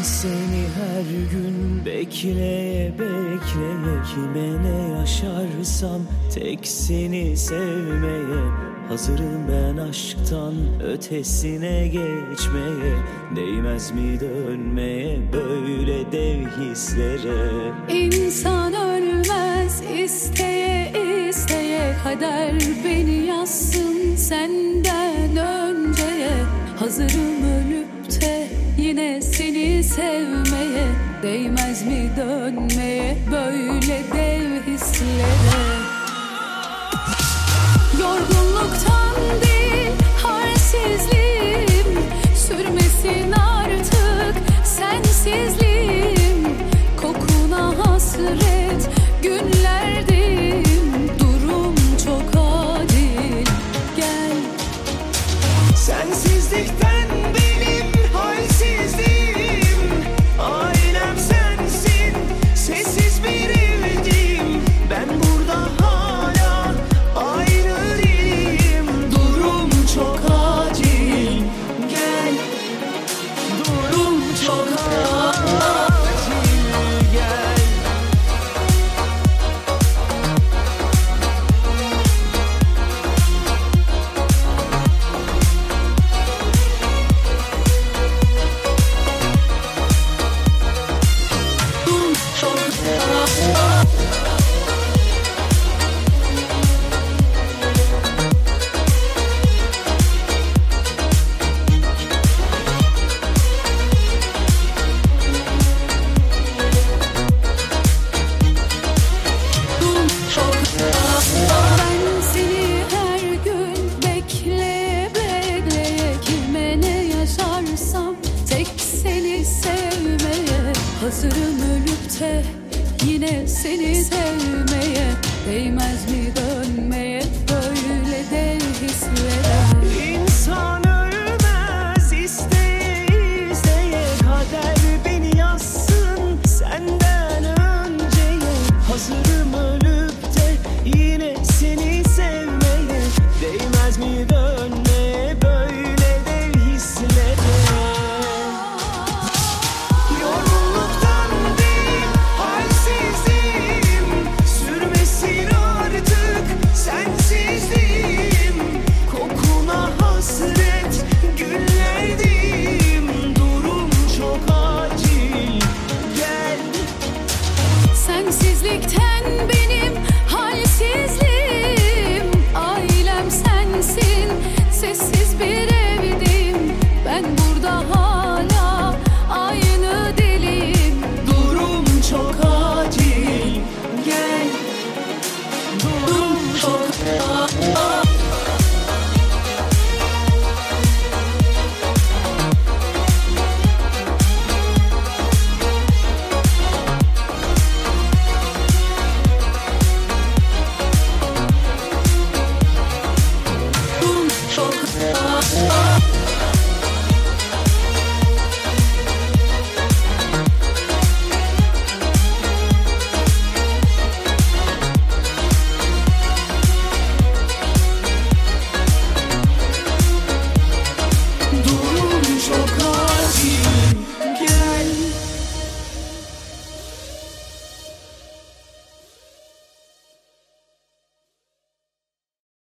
seni her gün bekleye bekleye, kime ne yaşarsam tek seni sevmeye hazırım ben aşktan ötesine geçmeye. Değmez mi dönmeye böyle dev hislere? İnsan ölmez isteye isteye, kader beni yazsın senden önceye. Hazırım ölüp de yine seni sevmeye. Değmez mi dönmeye böyle dev hislere? Yorgunluktan değil halsizliğim, sürmesin artık sensizliğim. Kokuna hasret günlerdeyim, durum çok adil. Gel. Sensizlikten benim halsizliğim, ailem sensin, sessiz bir evdeyim. Ben burada hala aynı değilim, durum çok acil. Gel, durum çok acil. Gel. Ben seni her gün bekleye bekleye, kime ne yaşarsam tek seni sevmeye. Hazırım ölüp de yine seni sevmeye. Değmez mi dönmeye böyle dev hislere?